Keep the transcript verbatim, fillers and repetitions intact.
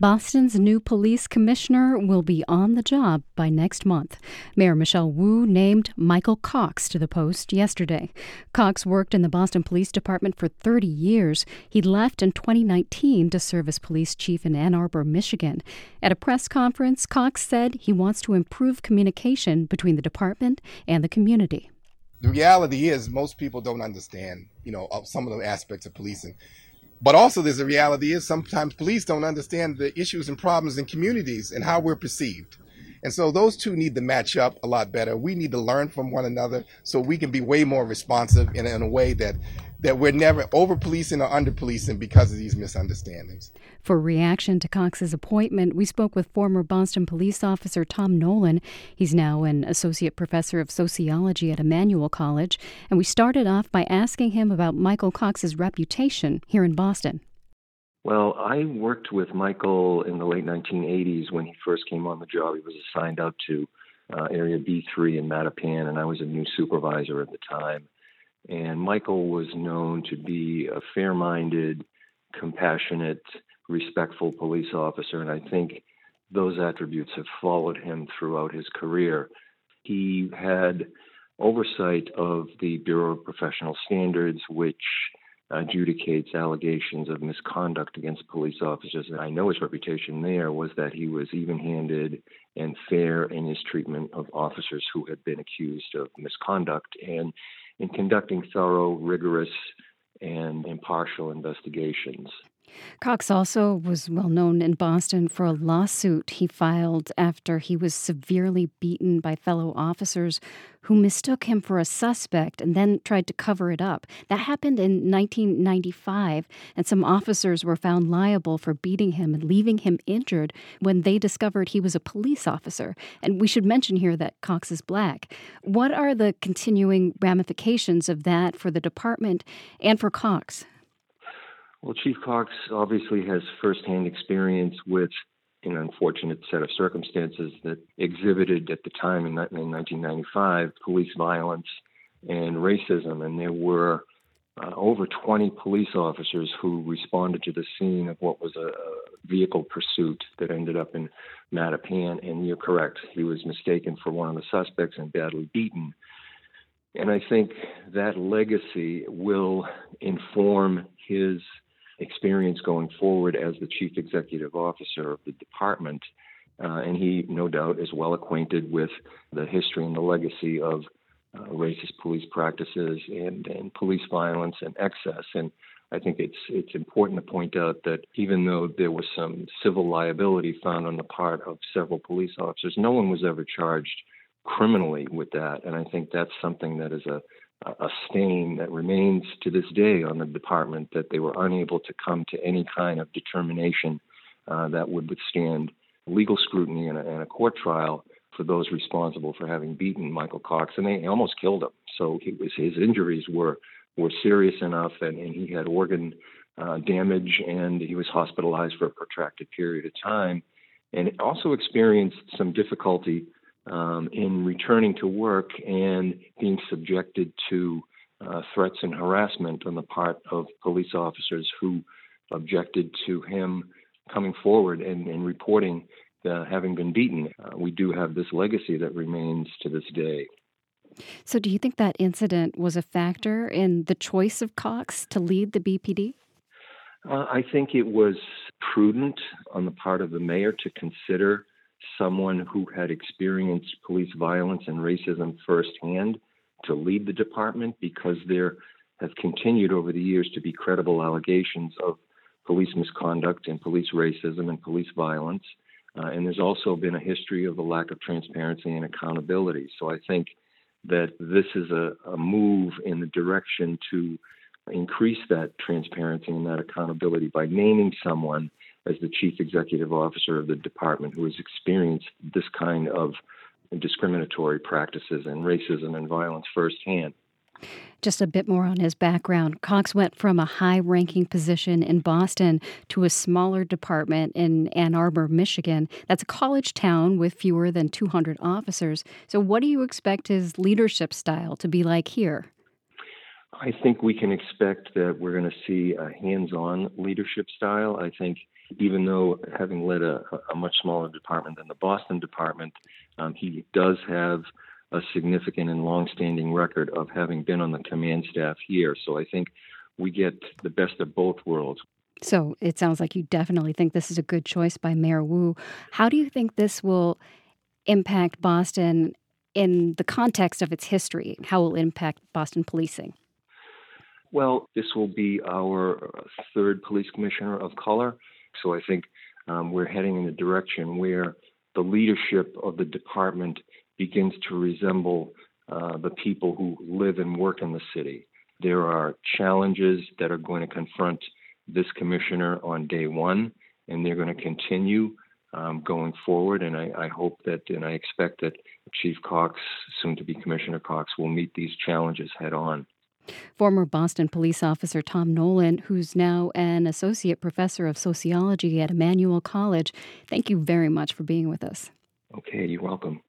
Boston's new police commissioner will be on the job by next month. Mayor Michelle Wu named Michael Cox to the post yesterday. Cox worked in the Boston Police Department for thirty years. He left in twenty nineteen to serve as police chief in Ann Arbor, Michigan. At a press conference, Cox said he wants to improve communication between the department and the community. The reality is most people don't understand, you know, some of the aspects of policing. But also there's a reality is sometimes police don't understand the issues and problems in communities and how we're perceived. And so those two need to match up a lot better. We need to learn from one another so we can be way more responsive in, in a way that, that we're never over-policing or under-policing because of these misunderstandings. For reaction to Cox's appointment, we spoke with former Boston police officer Tom Nolan. He's now an associate professor of sociology at Emmanuel College. And we started off by asking him about Michael Cox's reputation here in Boston. Well, I worked with Michael in the late nineteen eighties when he first came on the job. He was assigned out to uh, Area B three in Mattapan, and I was a new supervisor at the time. And Michael was known to be a fair-minded, compassionate, respectful police officer, and I think those attributes have followed him throughout his career. He had oversight of the Bureau of Professional Standards, which adjudicates allegations of misconduct against police officers. And I know his reputation there was that he was even-handed and fair in his treatment of officers who had been accused of misconduct and in conducting thorough, rigorous, and impartial investigations. Cox also was well known in Boston for a lawsuit he filed after he was severely beaten by fellow officers who mistook him for a suspect and then tried to cover it up. That happened in nineteen ninety-five, and some officers were found liable for beating him and leaving him injured when they discovered he was a police officer. And we should mention here that Cox is black. What are the continuing ramifications of that for the department and for Cox? Well, Chief Cox obviously has firsthand experience with an unfortunate set of circumstances that exhibited at the time in nineteen ninety-five police violence and racism. And there were uh, over twenty police officers who responded to the scene of what was a vehicle pursuit that ended up in Mattapan. And you're correct, he was mistaken for one of the suspects and badly beaten. And I think that legacy will inform his experience going forward as the chief executive officer of the department. Uh, and he, no doubt, is well acquainted with the history and the legacy of uh, racist police practices and, and police violence and excess. And I think it's it's important to point out that even though there was some civil liability found on the part of several police officers, no one was ever charged criminally with that. And I think that's something that is a a stain that remains to this day on the department, that they were unable to come to any kind of determination uh, that would withstand legal scrutiny in a, in a court trial for those responsible for having beaten Michael Cox. And they almost killed him. So he was, his injuries were, were serious enough, and, and he had organ uh, damage, and he was hospitalized for a protracted period of time, and also experienced some difficulty Um, in returning to work and being subjected to uh, threats and harassment on the part of police officers who objected to him coming forward and, and reporting uh, having been beaten. Uh, we do have this legacy that remains to this day. So do you think that incident was a factor in the choice of Cox to lead the B P D? Uh, I think it was prudent on the part of the mayor to consider someone who had experienced police violence and racism firsthand to lead the department, because there have continued over the years to be credible allegations of police misconduct and police racism and police violence. Uh, and there's also been a history of a lack of transparency and accountability. So I think that this is a, a move in the direction to increase that transparency and that accountability by naming someone as the chief executive officer of the department who has experienced this kind of discriminatory practices and racism and violence firsthand. Just a bit more on his background. Cox went from a high-ranking position in Boston to a smaller department in Ann Arbor, Michigan. That's a college town with fewer than two hundred officers. So what do you expect his leadership style to be like here? I think we can expect that we're going to see a hands-on leadership style. I think Even though having led a, a much smaller department than the Boston department, um, he does have a significant and longstanding record of having been on the command staff here. So I think we get the best of both worlds. So it sounds like you definitely think this is a good choice by Mayor Wu. How do you think this will impact Boston in the context of its history? How will it impact Boston policing? Well, this will be our third police commissioner of color. So I think um, we're heading in a direction where the leadership of the department begins to resemble uh, the people who live and work in the city. There are challenges that are going to confront this commissioner on day one, and they're going to continue um, going forward. And I, I hope that, and I expect that Chief Cox, soon to be Commissioner Cox, will meet these challenges head on. Former Boston police officer Tom Nolan, who's now an associate professor of sociology at Emmanuel College, thank you very much for being with us. Okay, you're welcome.